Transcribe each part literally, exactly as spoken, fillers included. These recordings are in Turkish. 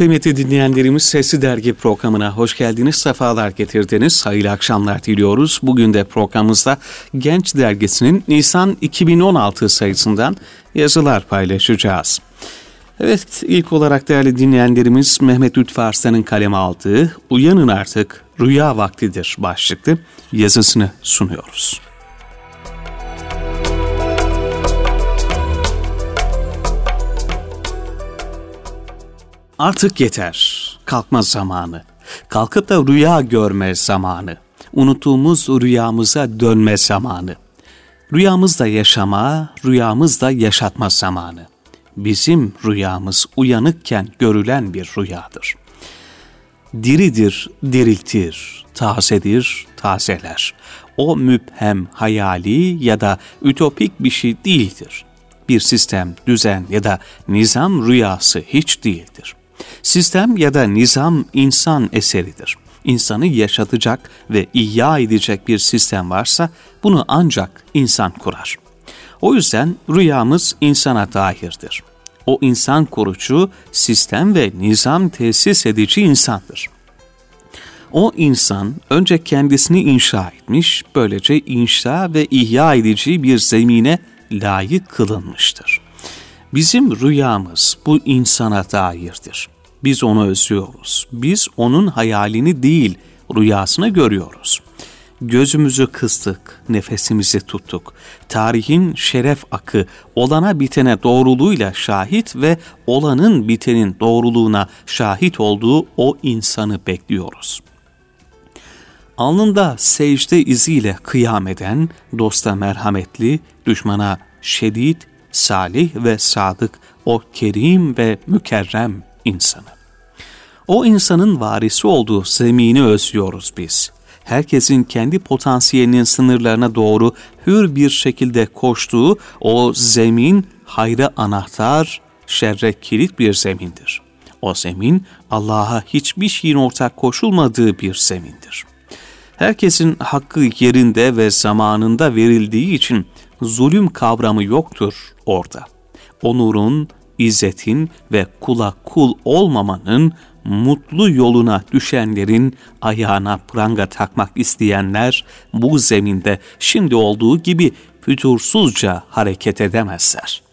Kıymetli dinleyenlerimiz, Sesli Dergi programına hoş geldiniz, sefalar getirdiniz. Hayırlı akşamlar diliyoruz. Bugün de programımızda Genç Dergisi'nin Nisan iki bin on altı sayısından yazılar paylaşacağız. Evet, ilk olarak değerli dinleyenlerimiz, Mehmet Lütfü Arslan'ın kaleme aldığı "Uyanın Artık, Rüya Vaktidir" başlıklı yazısını sunuyoruz. Artık yeter, kalkma zamanı, kalkıp da rüya görme zamanı, unuttuğumuz rüyamıza dönme zamanı, rüyamızda yaşama, rüyamızda yaşatma zamanı. Bizim rüyamız uyanıkken görülen bir rüyadır. Diridir, diriltir, tazedir, tazeler. O müphem, hayali ya da ütopik bir şey değildir. Bir sistem, düzen ya da nizam rüyası hiç değildir. Sistem ya da nizam insan eseridir. İnsanı yaşatacak ve ihya edecek bir sistem varsa bunu ancak insan kurar. O yüzden rüyamız insana dairdir. O insan kurucu, sistem ve nizam tesis edici insandır. O insan önce kendisini inşa etmiş, böylece inşa ve ihya edici bir zemine layık kılınmıştır. Bizim rüyamız bu insana dairdir. Biz onu özlüyoruz. Biz onun hayalini değil, rüyasını görüyoruz. Gözümüzü kıstık, nefesimizi tuttuk. Tarihin şeref akı, olana bitene doğruluğuyla şahit ve olanın bitenin doğruluğuna şahit olduğu o insanı bekliyoruz. Alnında secde iziyle kıyam eden, dosta merhametli, düşmana şedid, salih ve sadık, o kerim ve mükerrem insanı. O insanın varisi olduğu zemini özlüyoruz biz. Herkesin kendi potansiyelinin sınırlarına doğru hür bir şekilde koştuğu o zemin hayra anahtar, şerre kilit bir zemindir. O zemin Allah'a hiçbir şeyin ortak koşulmadığı bir zemindir. Herkesin hakkı yerinde ve zamanında verildiği için zulüm kavramı yoktur orada. Onurun, İzzetin ve kula kul olmamanın mutlu yoluna düşenlerin ayağına pranga takmak isteyenler bu zeminde şimdi olduğu gibi fütursuzca hareket edemezler.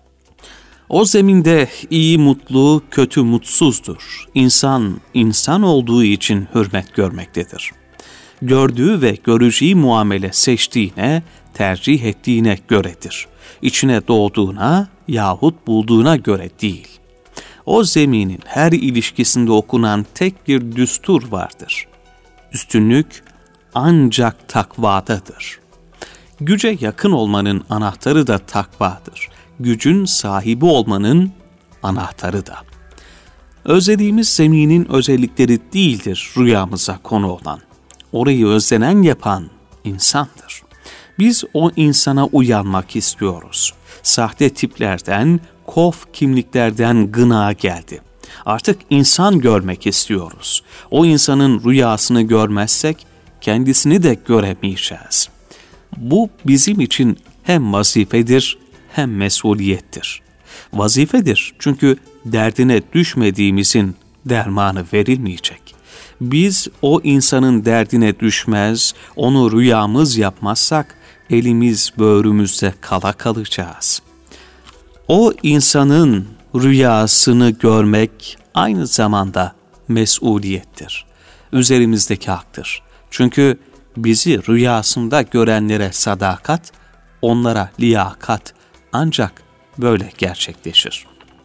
O zeminde iyi mutlu, kötü mutsuzdur. İnsan, insan olduğu için hürmet görmektedir. Gördüğü ve göreceği muamele seçtiğine, tercih ettiğine göredir. İçine doğduğuna yahut bulduğuna göre değil. O zeminin her ilişkisinde okunan tek bir düstur vardır. Üstünlük ancak takvadadır. Güce yakın olmanın anahtarı da takvadır. Gücün sahibi olmanın anahtarı da. Özlediğimiz zeminin özellikleri değildir rüyamıza konu olan. Orayı özlenen yapan insandır. Biz o insana uyanmak istiyoruz. Sahte tiplerden, kof kimliklerden gına geldi. Artık insan görmek istiyoruz. O insanın rüyasını görmezsek kendisini de göremeyeceğiz. Bu bizim için hem vazifedir hem mesuliyettir. Vazifedir çünkü derdine düşmediğimizin dermanı verilmeyecek. Biz o insanın derdine düşmez, onu rüyamız yapmazsak elimiz böğrümüzde kala kalacağız. O insanın rüyasını görmek aynı zamanda mesuliyettir. Üzerimizdeki haktır. Çünkü bizi rüyasında görenlere sadakat, onlara liyakat ancak böyle gerçekleşir.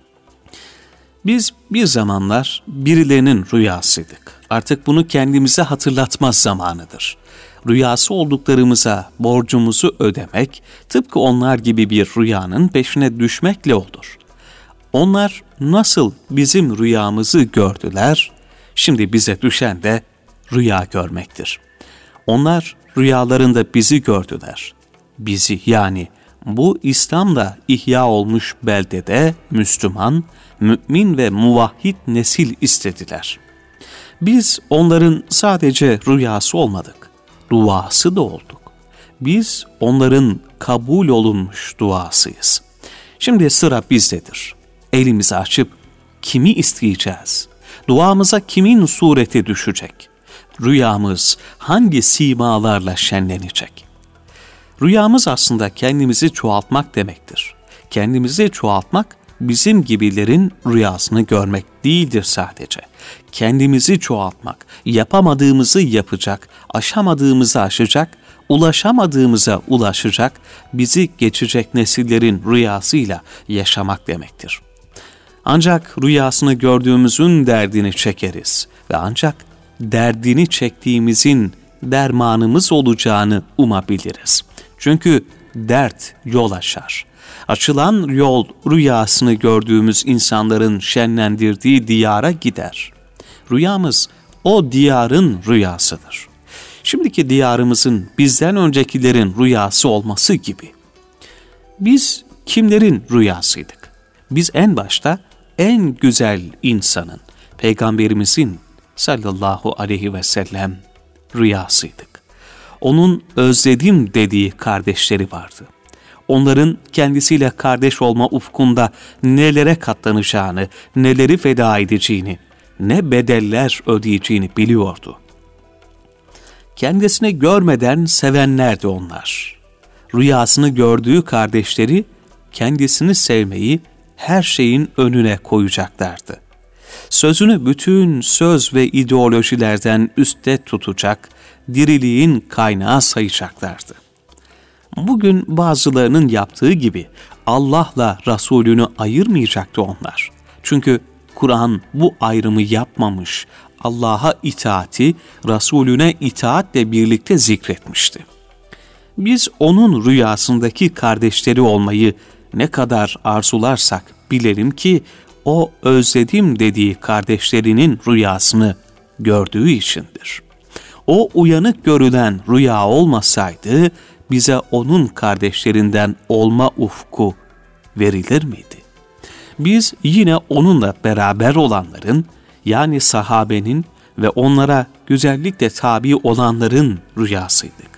Biz bir zamanlar birilerinin rüyasıydık. Artık bunu kendimize hatırlatma zamanıdır. Rüyası olduklarımıza borcumuzu ödemek, tıpkı onlar gibi bir rüyanın peşine düşmekle olur. Onlar nasıl bizim rüyamızı gördüler, şimdi bize düşen de rüya görmektir. Onlar rüyalarında bizi gördüler. Bizi, yani bu İslam'la ihya olmuş beldede Müslüman, mümin ve muvahhid nesil istediler. Biz onların sadece rüyası olmadık, duası da olduk. Biz onların kabul olunmuş duasıyız. Şimdi sıra bizdedir. Elimizi açıp kimi isteyeceğiz, Duamıza kimin sureti düşecek? Rüyamız hangi simalarla şenlenecek? Rüyamız aslında kendimizi çoğaltmak demektir. Kendimizi çoğaltmak bizim gibilerin rüyasını görmek değildir sadece. Kendimizi çoğaltmak, yapamadığımızı yapacak, aşamadığımızı aşacak, ulaşamadığımıza ulaşacak, bizi geçecek nesillerin rüyasıyla yaşamak demektir. Ancak rüyasını gördüğümüzün derdini çekeriz ve ancak derdini çektiğimizin dermanımız olacağını umabiliriz. Çünkü dert yol açar. Açılan yol rüyasını gördüğümüz insanların şenlendirdiği diyara gider. Rüyamız o diyarın rüyasıdır. Şimdiki diyarımızın bizden öncekilerin rüyası olması gibi. Biz kimlerin rüyasıydık? Biz en başta en güzel insanın, Peygamberimizin sallallahu aleyhi ve sellem rüyasıydık. Onun özledim dediği kardeşleri vardı. Onların kendisiyle kardeş olma ufkunda nelere katlanacağını, neleri feda edeceğini, ne bedeller ödeyeceğini biliyordu. Kendisini görmeden sevenlerdi onlar. Rüyasını gördüğü kardeşleri kendisini sevmeyi her şeyin önüne koyacaklardı. Sözünü bütün söz ve ideolojilerden üstte tutacak, diriliğin kaynağı sayacaklardı. Bugün bazılarının yaptığı gibi Allah'la Resulünü ayırmayacaktı onlar. Çünkü Kur'an bu ayrımı yapmamış, Allah'a itaati, Resulüne itaatle birlikte zikretmişti. Biz onun rüyasındaki kardeşleri olmayı ne kadar arzularsak bilelim ki o özledim dediği kardeşlerinin rüyasını gördüğü içindir. O uyanık görülen rüya olmasaydı bize onun kardeşlerinden olma ufku verilir miydi? Biz yine onunla beraber olanların, yani sahabenin ve onlara güzellikle tabi olanların rüyasıydık.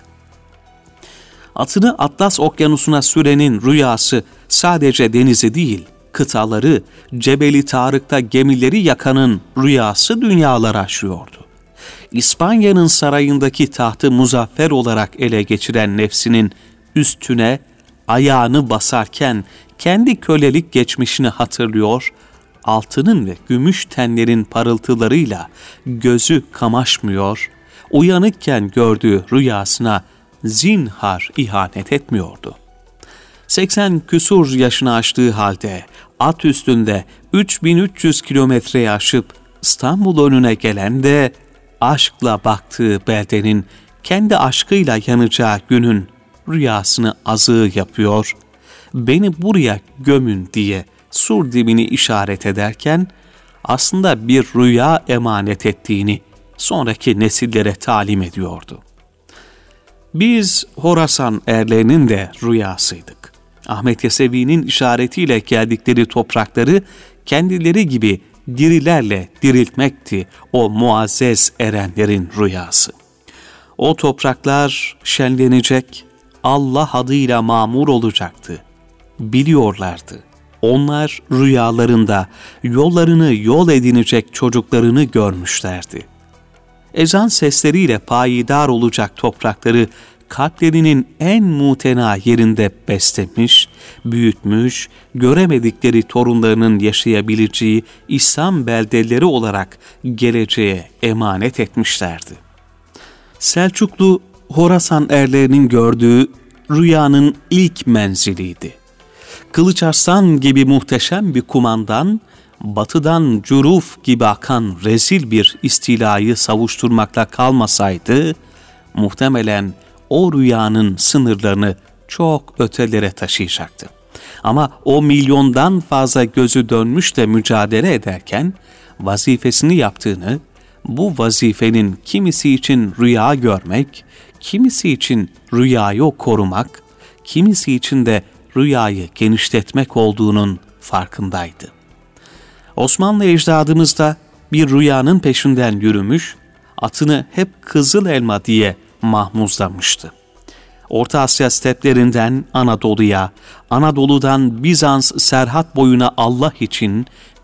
Atını Atlas Okyanusu'na sürenin rüyası sadece denizi değil, kıtaları, Cebeli Tarık'ta gemileri yakanın rüyası dünyaları aşıyordu. İspanya'nın sarayındaki tahtı muzaffer olarak ele geçiren nefsinin üstüne ayağını basarken kendi kölelik geçmişini hatırlıyor, altının ve gümüş tenlerin parıltılarıyla gözü kamaşmıyor, uyanıkken gördüğü rüyasına zinhar ihanet etmiyordu. seksen küsur yaşını aştığı halde at üstünde üç bin üç yüz kilometreyi aşıp İstanbul önüne gelen de aşkla baktığı beldenin kendi aşkıyla yanacağı günün rüyasını azığı yapıyor, beni buraya gömün diye sur dibini işaret ederken aslında bir rüya emanet ettiğini sonraki nesillere talim ediyordu. Biz Horasan erlerinin de rüyasıydık. Ahmet Yesevi'nin işaretiyle geldikleri toprakları kendileri gibi dirilerle diriltmekti o muazzez erenlerin rüyası. O topraklar şenlenecek, Allah adıyla mamur olacaktı. Biliyorlardı. Onlar rüyalarında yollarını yol edinecek çocuklarını görmüşlerdi. Ezan sesleriyle payidar olacak toprakları kalplerinin en mutena yerinde beslemiş, büyütmüş, göremedikleri torunlarının yaşayabileceği İslam beldeleri olarak geleceğe emanet etmişlerdi. Selçuklu, Horasan erlerinin gördüğü rüyanın ilk menziliydi. Kılıç Arslan gibi muhteşem bir kumandan, batıdan Curuf gibi akan rezil bir istilayı savuşturmakla kalmasaydı, muhtemelen o rüyanın sınırlarını çok ötelere taşıyacaktı. Ama o milyondan fazla gözü dönmüşle mücadele ederken vazifesini yaptığını, bu vazifenin kimisi için rüya görmek, kimisi için rüyayı korumak, kimisi için de rüyayı genişletmek olduğunun farkındaydı. Osmanlı ecdadımız da bir rüyanın peşinden yürümüş, atını hep Kızıl Elma diye mahmuzlamıştı. Orta Asya steplerinden Anadolu'ya, Anadolu'dan Bizans Serhat boyuna Allah için,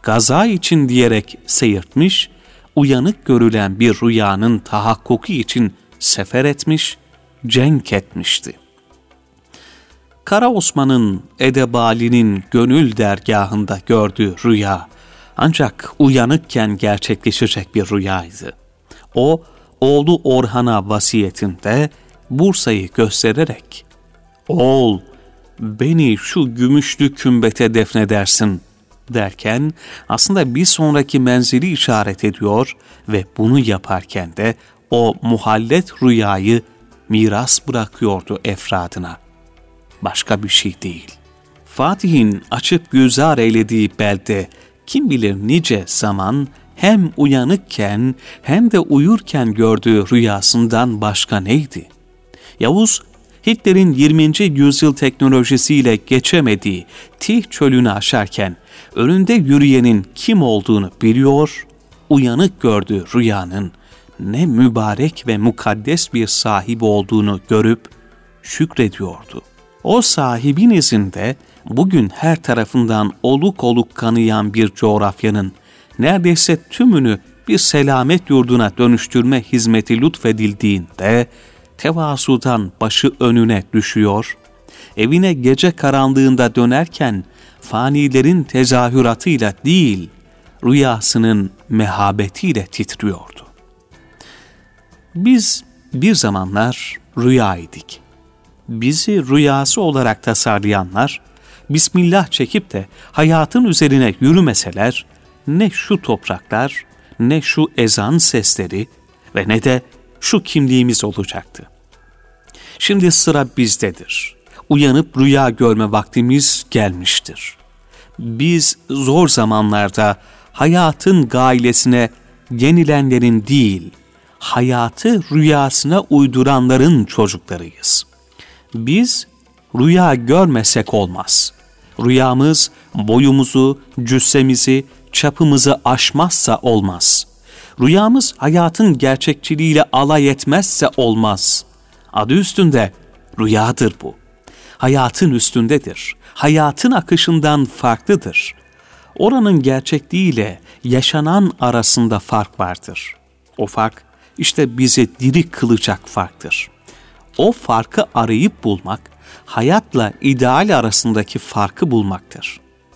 gaza için diyerek seyirtmiş, uyanık görülen bir rüyanın tahakkuki için sefer etmiş, cenk etmişti. Kara Osman'ın Edebali'nin gönül dergahında gördüğü rüya, ancak uyanıkken gerçekleşecek bir rüyaydı. O, oğlu Orhan'a vasiyetinde Bursa'yı göstererek, "Oğul, beni şu gümüşlü kümbete defnedersin," derken aslında bir sonraki menzili işaret ediyor ve bunu yaparken de o muhallet rüyayı miras bırakıyordu efradına. Başka bir şey değil. Fatih'in açıp güzar eylediği belde kim bilir nice zaman hem uyanıkken hem de uyurken gördüğü rüyasından başka neydi? Yavuz, Hitler'in yirminci yüzyıl teknolojisiyle geçemediği Tih çölünü aşarken önünde yürüyenin kim olduğunu biliyor, uyanık gördüğü rüyanın ne mübarek ve mukaddes bir sahibi olduğunu görüp şükrediyordu. O sahibin izinde bugün her tarafından oluk oluk kanayan bir coğrafyanın neredeyse tümünü bir selamet yurduna dönüştürme hizmeti lütfedildiğinde tevazudan başı önüne düşüyor, evine gece karanlığında dönerken fanilerin tezahüratıyla değil, rüyasının mehabetiyle titriyordu. Biz bir zamanlar rüyaydık. Bizi rüyası olarak tasarlayanlar, Bismillah çekip de hayatın üzerine yürümeseler, ne şu topraklar, ne şu ezan sesleri ve ne de şu kimliğimiz olacaktı. Şimdi sıra bizdedir. Uyanıp rüya görme vaktimiz gelmiştir. Biz zor zamanlarda hayatın gailesine yenilenlerin değil, hayatı rüyasına uyduranların çocuklarıyız. Biz rüya görmesek olmaz. Rüyamız boyumuzu, cüssemizi, çapımızı aşmazsa olmaz. Rüyamız hayatın gerçekçiliğiyle alay etmezse olmaz. Adı üstünde rüyadır bu. Hayatın üstündedir. Hayatın akışından farklıdır. Oranın gerçekliğiyle yaşanan arasında fark vardır. O fark işte bizi diri kılacak farktır. O farkı arayıp bulmak, hayatla ideal arasındaki farkı bulmaktır.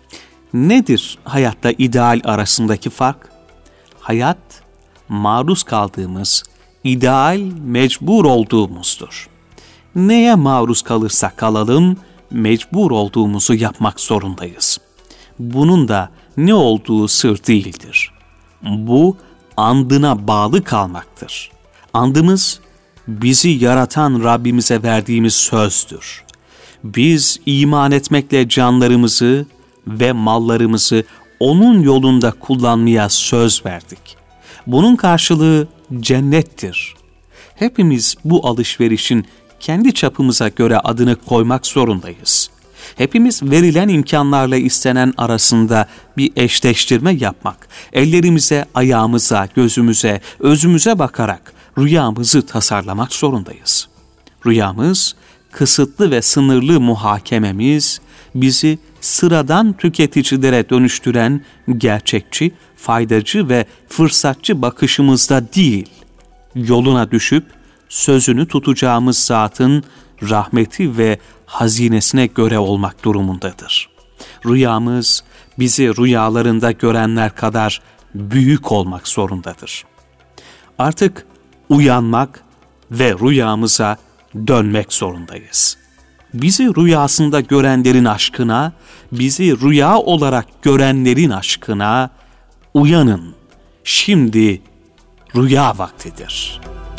Nedir hayatla ideal arasındaki fark? Hayat, maruz kaldığımız, ideal mecbur olduğumuzdur. Neye maruz kalırsak kalalım, mecbur olduğumuzu yapmak zorundayız. Bunun da ne olduğu sır değildir. Bu, andına bağlı kalmaktır. Andımız, bizi yaratan Rabbimize verdiğimiz sözdür. Biz iman etmekle canlarımızı ve mallarımızı onun yolunda kullanmaya söz verdik. Bunun karşılığı cennettir. Hepimiz bu alışverişin kendi çapımıza göre adını koymak zorundayız. Hepimiz verilen imkanlarla istenen arasında bir eşleştirme yapmak, ellerimize, ayağımıza, gözümüze, özümüze bakarak rüyamızı tasarlamak zorundayız. Rüyamız, kısıtlı ve sınırlı muhakememiz, bizi sıradan tüketicilere dönüştüren gerçekçi, faydacı ve fırsatçı bakışımızda değil, yoluna düşüp sözünü tutacağımız zatın rahmeti ve hazinesine göre olmak durumundadır. Rüyamız, bizi rüyalarında görenler kadar büyük olmak zorundadır. Artık uyanmak ve rüyamıza dönmek zorundayız. Bizi rüyasında görenlerin aşkına, bizi rüya olarak görenlerin aşkına uyanın. Şimdi rüya vaktidir.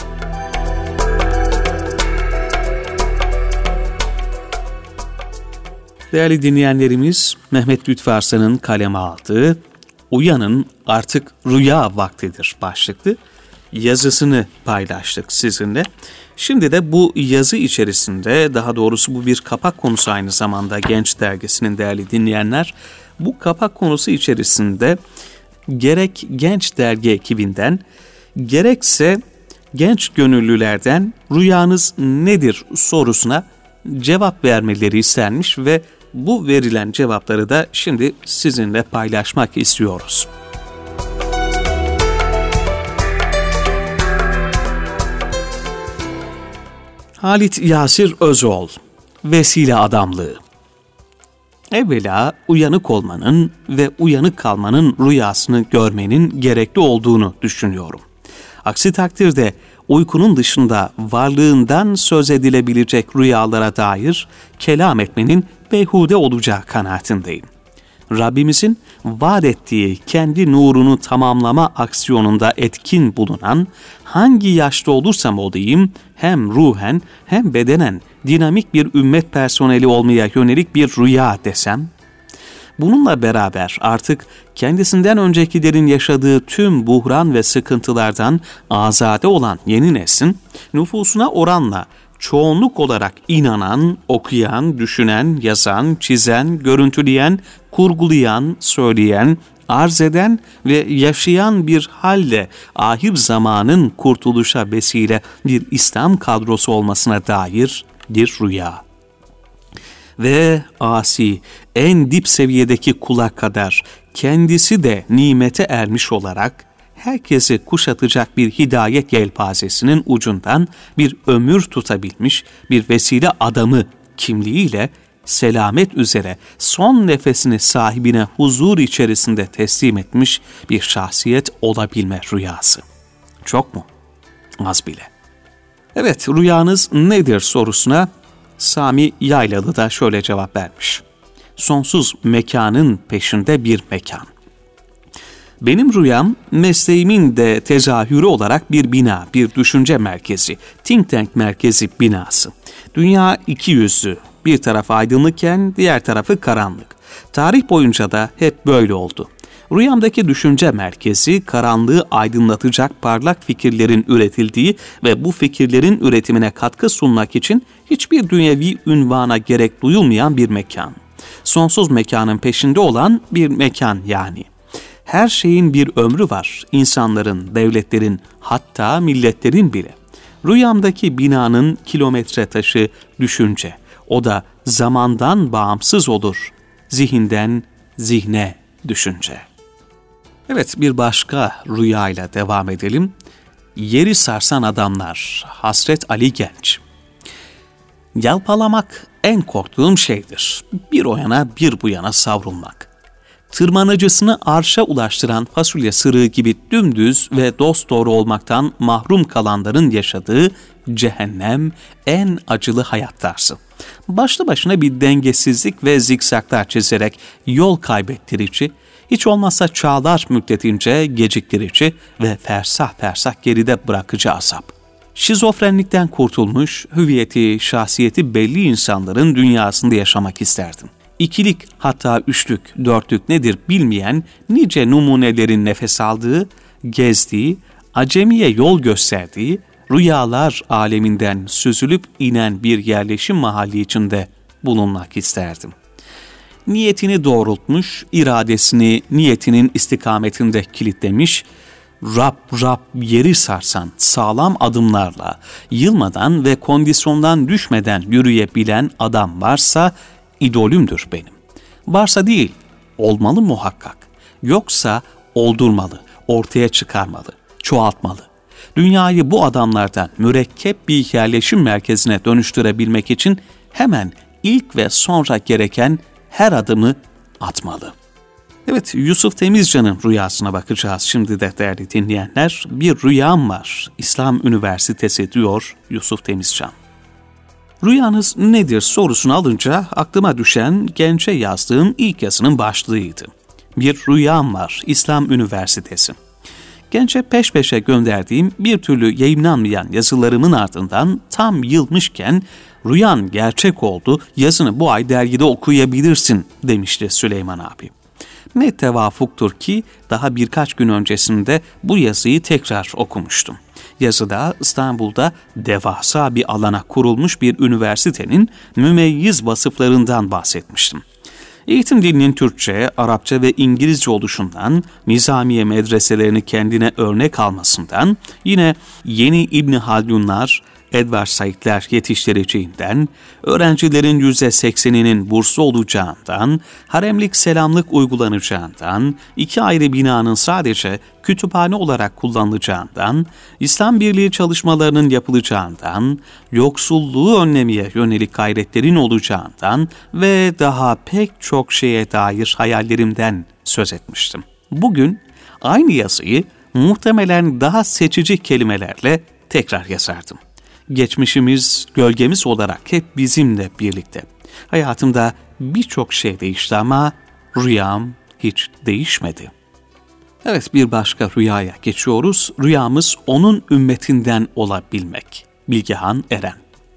Değerli dinleyenlerimiz, Mehmet Lütfü Arslan'ın kaleme aldığı "Uyanın artık rüya vaktidir" başlıklı yazısını paylaştık sizinle. Şimdi de bu yazı içerisinde, daha doğrusu bu bir kapak konusu aynı zamanda Genç Dergisi'nin değerli dinleyenler, bu kapak konusu içerisinde gerek Genç Dergi ekibinden gerekse genç gönüllülerden rüyanız nedir sorusuna cevap vermeleri istenmiş ve bu verilen cevapları da şimdi sizinle paylaşmak istiyoruz. Halit Yasir Özoğul, vesile adamlığı. Evvela uyanık olmanın ve uyanık kalmanın rüyasını görmenin gerekli olduğunu düşünüyorum. Aksi takdirde uykunun dışında varlığından söz edilebilecek rüyalara dair kelam etmenin beyhude olacağı kanaatindeyim. Rabbimizin vaat ettiği kendi nurunu tamamlama aksiyonunda etkin bulunan, hangi yaşta olursam olayım hem ruhen hem bedenen dinamik bir ümmet personeli olmaya yönelik bir rüya desem, bununla beraber artık kendisinden öncekilerin yaşadığı tüm buhran ve sıkıntılardan azade olan yeni neslin nüfusuna oranla çoğunluk olarak inanan, okuyan, düşünen, yazan, çizen, görüntüleyen, kurgulayan, söyleyen, arz eden ve yaşayan bir halle ahir zamanın kurtuluşa vesile bir İslam kadrosu olmasına dair bir rüya. Ve asi, en dip seviyedeki kula kadar kendisi de nimete ermiş olarak herkesi kuşatacak bir hidayet yelpazesinin ucundan bir ömür tutabilmiş bir vesile adamı kimliğiyle selamet üzere son nefesini sahibine huzur içerisinde teslim etmiş bir şahsiyet olabilme rüyası. Çok mu? Az bile. Evet, rüyanız nedir sorusuna Sami Yaylalı da şöyle cevap vermiş. Sonsuz mekanın peşinde bir mekan. Benim rüyam mesleğimin de tezahürü olarak bir bina, bir düşünce merkezi, think tank merkezi binası. Dünya iki yüzlü, bir tarafı aydınlıkken diğer tarafı karanlık. Tarih boyunca da hep böyle oldu. Rüyamdaki düşünce merkezi karanlığı aydınlatacak parlak fikirlerin üretildiği ve bu fikirlerin üretimine katkı sunmak için hiçbir dünyevi ünvana gerek duyulmayan bir mekan. Sonsuz mekanın peşinde olan bir mekan yani. Her şeyin bir ömrü var, insanların, devletlerin, hatta milletlerin bile. Rüyamdaki binanın kilometre taşı düşünce. O da zamandan bağımsız olur, zihinden zihne düşünce. Evet, bir başka rüyayla devam edelim. Yeri sarsan adamlar, Hasret Ali Genç. Yalpalamak en korktuğum şeydir. Bir o yana bir bu yana savrulmak. Tırmanıcısını arşa ulaştıran fasulye sırığı gibi dümdüz ve dosdoğru olmaktan mahrum kalanların yaşadığı cehennem en acılı hayat tarzı. Başlı başına bir dengesizlik ve zikzaklar çizerek yol kaybettirici, hiç olmazsa çağlar müddetince geciktirici ve fersah fersah geride bırakıcı azap. Şizofrenlikten kurtulmuş, hüviyeti, şahsiyeti belli insanların dünyasında yaşamak isterdim. İkilik, hatta üçlük, dörtlük nedir bilmeyen nice numunelerin nefes aldığı, gezdiği, acemiye yol gösterdiği, rüyalar aleminden süzülüp inen bir yerleşim mahalli içinde bulunmak isterdim. Niyetini doğrultmuş, iradesini niyetinin istikametinde kilitlemiş, Rab Rab yeri sarsan sağlam adımlarla, yılmadan ve kondisyondan düşmeden yürüyebilen adam varsa idolümdür benim. Varsa değil, olmalı muhakkak. Yoksa oldurmalı, ortaya çıkarmalı, çoğaltmalı. Dünyayı bu adamlardan mürekkep bir yerleşim merkezine dönüştürebilmek için hemen ilk ve sonra gereken her adımı atmalı. Evet, Yusuf Temizcan'ın rüyasına bakacağız şimdi de değerli dinleyenler. Bir rüyam var, İslam Üniversitesi diyor Yusuf Temizcan. Rüyanız nedir sorusunu alınca aklıma düşen Genç'e yazdığım ilk yazının başlığıydı. Bir rüyam var, İslam Üniversitesi. Genç'e peş peşe gönderdiğim bir türlü yayımlanmayan yazılarımın ardından tam yılmışken rüyan gerçek oldu, yazını bu ay dergide okuyabilirsin demişti Süleyman abi. Ne tevafuktur ki daha birkaç gün öncesinde bu yazıyı tekrar okumuştum. Yazıda İstanbul'da devasa bir alana kurulmuş bir üniversitenin mümeyyiz vasıflarından bahsetmiştim. Eğitim dilinin Türkçe, Arapça ve İngilizce oluşundan, Nizamiye medreselerini kendine örnek almasından, yine yeni İbn Haldunlar, Edward Said'ler yetiştireceğinden, öğrencilerin yüzde sekseninin burslu olacağından, haremlik selamlık uygulanacağından, iki ayrı binanın sadece kütüphane olarak kullanılacağından, İslam Birliği çalışmalarının yapılacağından, yoksulluğu önlemeye yönelik gayretlerin olacağından ve daha pek çok şeye dair hayallerimden söz etmiştim. Bugün aynı yazıyı muhtemelen daha seçici kelimelerle tekrar yazardım. Geçmişimiz, gölgemiz olarak hep bizimle birlikte. Hayatımda birçok şey değişti ama rüyam hiç değişmedi. Evet, bir başka rüyaya geçiyoruz. Rüyamız onun ümmetinden olabilmek. Bilgehan Eren.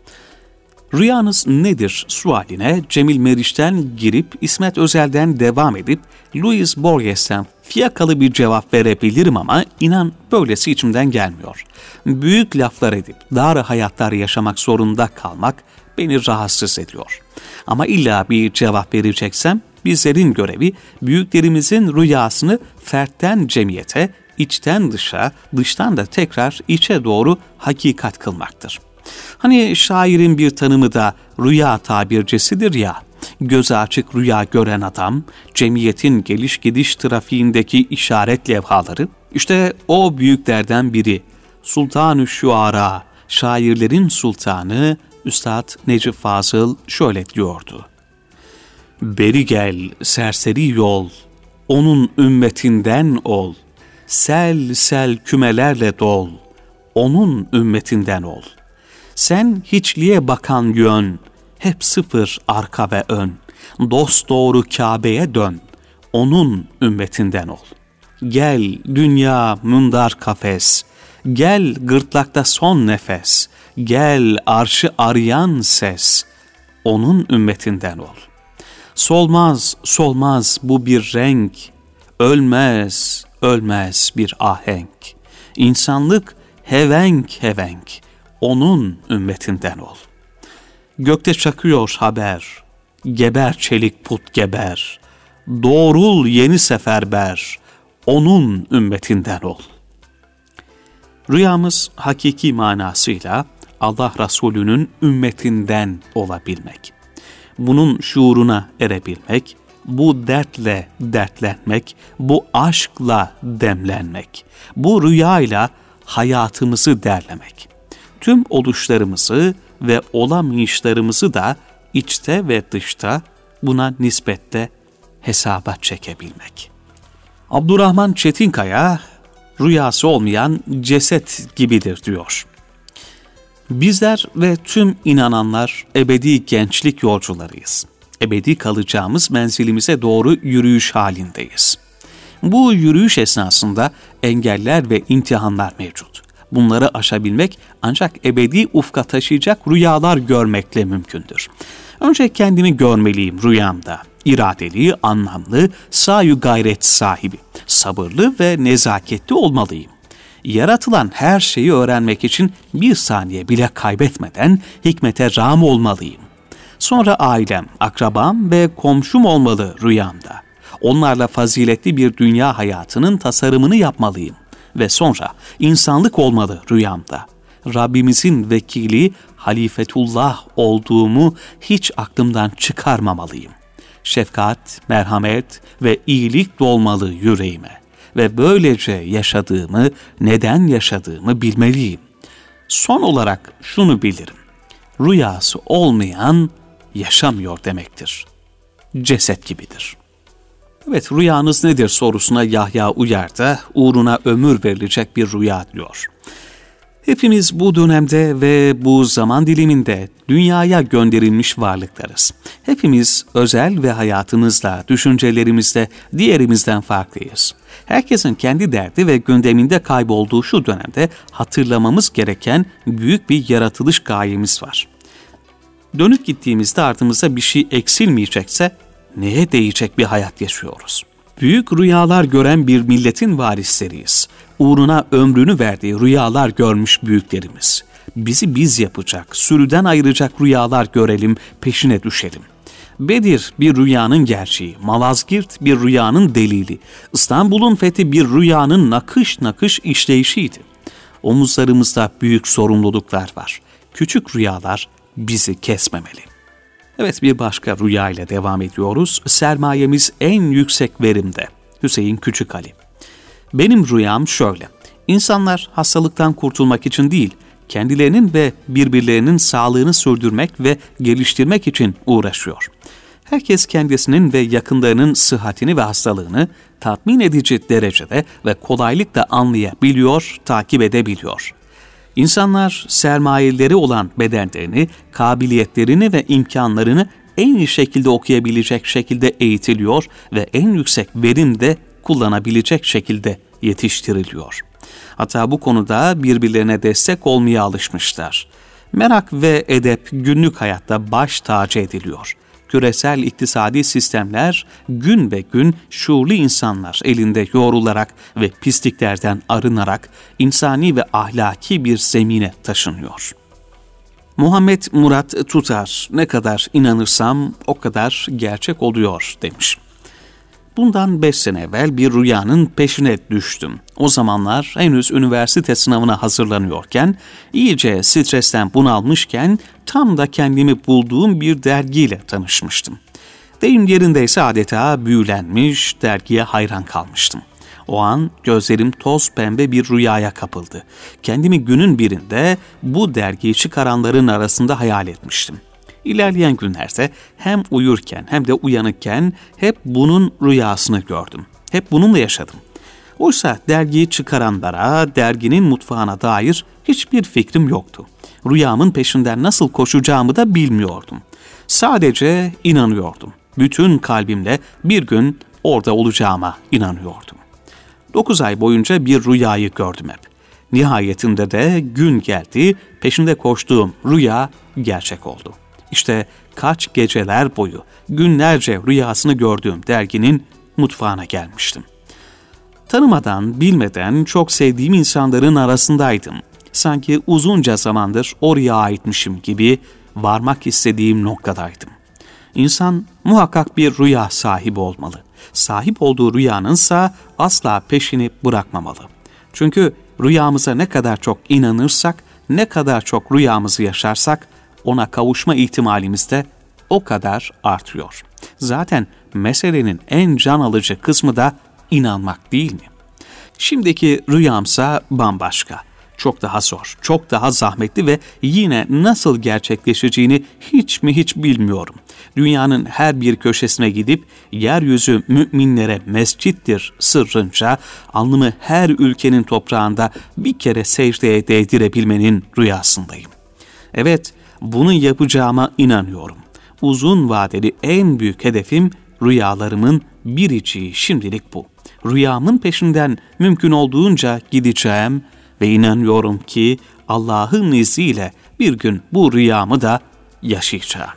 Rüyanız nedir sualine Cemil Meriç'ten girip İsmet Özel'den devam edip Louis Borges'ten fiyakalı bir cevap verebilirim ama inan böylesi içimden gelmiyor. Büyük laflar edip dar hayatlar yaşamak zorunda kalmak beni rahatsız ediyor. Ama illa bir cevap vereceksem bizlerin görevi büyüklerimizin rüyasını fertten cemiyete, içten dışa, dıştan da tekrar içe doğru hakikat kılmaktır. Hani şairin bir tanımı da rüya tabircisidir ya, gözü açık rüya gören adam, cemiyetin geliş gidiş trafiğindeki işaret levhaları, işte o büyüklerden biri, Sultan-ı Şuara, şairlerin sultanı Üstad Necip Fazıl şöyle diyordu. Beri gel serseri yol, onun ümmetinden ol, sel sel kümelerle dol, onun ümmetinden ol. Sen hiçliğe bakan yön, hep sıfır arka ve ön, dosdoğru Kabe'ye dön, onun ümmetinden ol. Gel dünya mündar kafes, gel gırtlakta son nefes, gel arşı arayan ses, onun ümmetinden ol. Solmaz, solmaz bu bir renk, ölmez, ölmez bir ahenk. İnsanlık hevenk hevenk, onun ümmetinden ol. Gökte çakıyor haber, geber çelik put geber, doğrul yeni seferber, onun ümmetinden ol. Rüyamız hakiki manasıyla Allah Resulü'nün ümmetinden olabilmek. Bunun şuuruna erebilmek, bu dertle dertlenmek, bu aşkla demlenmek, bu rüyayla hayatımızı derlemek. Tüm oluşlarımızı ve olamayışlarımızı da içte ve dışta buna nispetle hesaba çekebilmek. Abdurrahman Çetinkaya, rüyası olmayan ceset gibidir diyor. Bizler ve tüm inananlar ebedi gençlik yolcularıyız. Ebedi kalacağımız menzilimize doğru yürüyüş halindeyiz. Bu yürüyüş esnasında engeller ve imtihanlar mevcut. Bunları aşabilmek ancak ebedi ufka taşıyacak rüyalar görmekle mümkündür. Önce kendimi görmeliyim rüyamda. İradeli, anlamlı, sayu gayret sahibi, sabırlı ve nezaketli olmalıyım. Yaratılan her şeyi öğrenmek için bir saniye bile kaybetmeden hikmete rağm olmalıyım. Sonra ailem, akrabam ve komşum olmalı rüyamda. Onlarla faziletli bir dünya hayatının tasarımını yapmalıyım. Ve sonra insanlık olmalı rüyamda. Rabbimizin vekili halifetullah olduğumu hiç aklımdan çıkarmamalıyım. Şefkat, merhamet ve iyilik dolmalı yüreğime. Ve böylece yaşadığımı, neden yaşadığımı bilmeliyim. Son olarak şunu bilirim. Rüyası olmayan yaşamıyor demektir. Ceset gibidir. Evet, rüyanız nedir sorusuna Yahya Uyar da uğruna ömür verilecek bir rüya diyor. Hepimiz bu dönemde ve bu zaman diliminde dünyaya gönderilmiş varlıklarız. Hepimiz özel ve hayatımızla, düşüncelerimizle diğerimizden farklıyız. Herkesin kendi derdi ve gündeminde kaybolduğu şu dönemde hatırlamamız gereken büyük bir yaratılış gayemiz var. Dönüp gittiğimizde ardımızda bir şey eksilmeyecekse neye değecek bir hayat yaşıyoruz? Büyük rüyalar gören bir milletin varisleriyiz. Uğruna ömrünü verdiği rüyalar görmüş büyüklerimiz. Bizi biz yapacak, sürüden ayıracak rüyalar görelim, peşine düşelim. Bedir bir rüyanın gerçeği, Malazgirt bir rüyanın delili, İstanbul'un fethi bir rüyanın nakış nakış işleyişiydi. Omuzlarımızda büyük sorumluluklar var. küçük rüyalar bizi kesmemeli. Evet, bir başka rüya ile devam ediyoruz. Sermayemiz en yüksek verimde. Hüseyin Küçükali. Benim rüyam şöyle. İnsanlar hastalıktan kurtulmak için değil, kendilerinin ve birbirlerinin sağlığını sürdürmek ve geliştirmek için uğraşıyor. Herkes kendisinin ve yakınlarının sıhhatini ve hastalığını tatmin edici derecede ve kolaylıkla anlayabiliyor, takip edebiliyor. İnsanlar sermayeleri olan bedenlerini, kabiliyetlerini ve imkanlarını en iyi şekilde okuyabilecek şekilde eğitiliyor ve en yüksek verimde kullanabilecek şekilde yetiştiriliyor. Hatta bu konuda birbirlerine destek olmaya alışmışlar. Merak ve edep günlük hayatta baş tacı ediliyor. Küresel iktisadi sistemler gün be gün şuurlu insanlar elinde yoğrularak ve pisliklerden arınarak insani ve ahlaki bir zemine taşınıyor. Muhammed Murat Tutar, ne kadar inanırsam o kadar gerçek oluyor demiş. Bundan beş sene evvel bir rüyanın peşine düştüm. O zamanlar henüz üniversite sınavına hazırlanıyorken, iyice stresten bunalmışken tam da kendimi bulduğum bir dergiyle tanışmıştım. Deyim yerindeyse adeta büyülenmiş, dergiye hayran kalmıştım. O an gözlerim toz pembe bir rüyaya kapıldı. Kendimi günün birinde bu dergiyi çıkaranların arasında hayal etmiştim. İlerleyen günlerde hem uyurken hem de uyanıkken hep bunun rüyasını gördüm. Hep bununla yaşadım. Oysa dergiyi çıkaranlara, derginin mutfağına dair hiçbir fikrim yoktu. Rüyamın peşinden nasıl koşacağımı da bilmiyordum. Sadece inanıyordum. Bütün kalbimle bir gün orada olacağıma inanıyordum. Dokuz ay boyunca bir rüyayı gördüm hep. Nihayetinde de gün geldi, peşinde koştuğum rüya gerçek oldu. İşte kaç geceler boyu, günlerce rüyasını gördüğüm derginin mutfağına gelmiştim. Tanımadan, bilmeden çok sevdiğim insanların arasındaydım. Sanki uzunca zamandır oraya aitmişim gibi varmak istediğim noktadaydım. İnsan muhakkak bir rüya sahibi olmalı. Sahip olduğu rüyanınsa asla peşini bırakmamalı. Çünkü rüyamıza ne kadar çok inanırsak, ne kadar çok rüyamızı yaşarsak, ona kavuşma ihtimalimiz de o kadar artıyor. Zaten meselenin en can alıcı kısmı da inanmak değil mi? Şimdiki rüyamsa bambaşka. Çok daha zor, çok daha zahmetli ve yine nasıl gerçekleşeceğini hiç mi hiç bilmiyorum. Dünyanın her bir köşesine gidip yeryüzü müminlere mescittir sırrınca alnımı her ülkenin toprağında bir kere secdeye değdirebilmenin rüyasındayım. Evet, bunu yapacağıma inanıyorum. Uzun vadeli en büyük hedefim rüyalarımın biriciği şimdilik bu. Rüyamın peşinden mümkün olduğunca gideceğim ve inanıyorum ki Allah'ın izniyle bir gün bu rüyamı da yaşayacağım.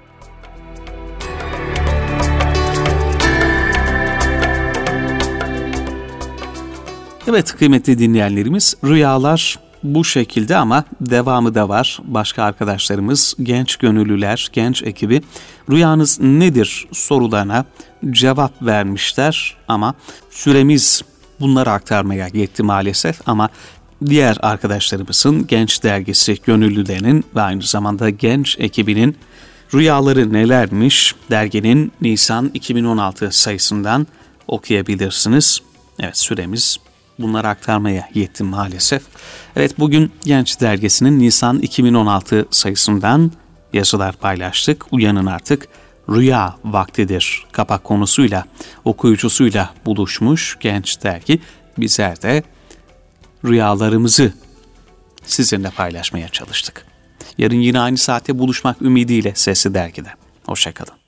Evet kıymetli dinleyenlerimiz, rüyalar bu şekilde ama devamı da var. Başka arkadaşlarımız, genç gönüllüler, genç ekibi rüyanız nedir sorularına cevap vermişler ama süremiz bunları aktarmaya yetti maalesef. Ama diğer arkadaşlarımızın, Genç Dergisi gönüllülerinin ve aynı zamanda genç ekibinin rüyaları nelermiş derginin Nisan iki bin on altı sayısından okuyabilirsiniz. Evet süremiz bunları aktarmaya yetti maalesef. Evet bugün Genç Dergisi'nin Nisan iki bin on altı sayısından yazılar paylaştık. Uyanın artık, rüya vaktidir kapak konusuyla, okuyucusuyla buluşmuş Genç Dergi. Bizler de rüyalarımızı sizinle paylaşmaya çalıştık. Yarın yine aynı saate buluşmak ümidiyle Sesli Dergi'de. Hoşça kalın.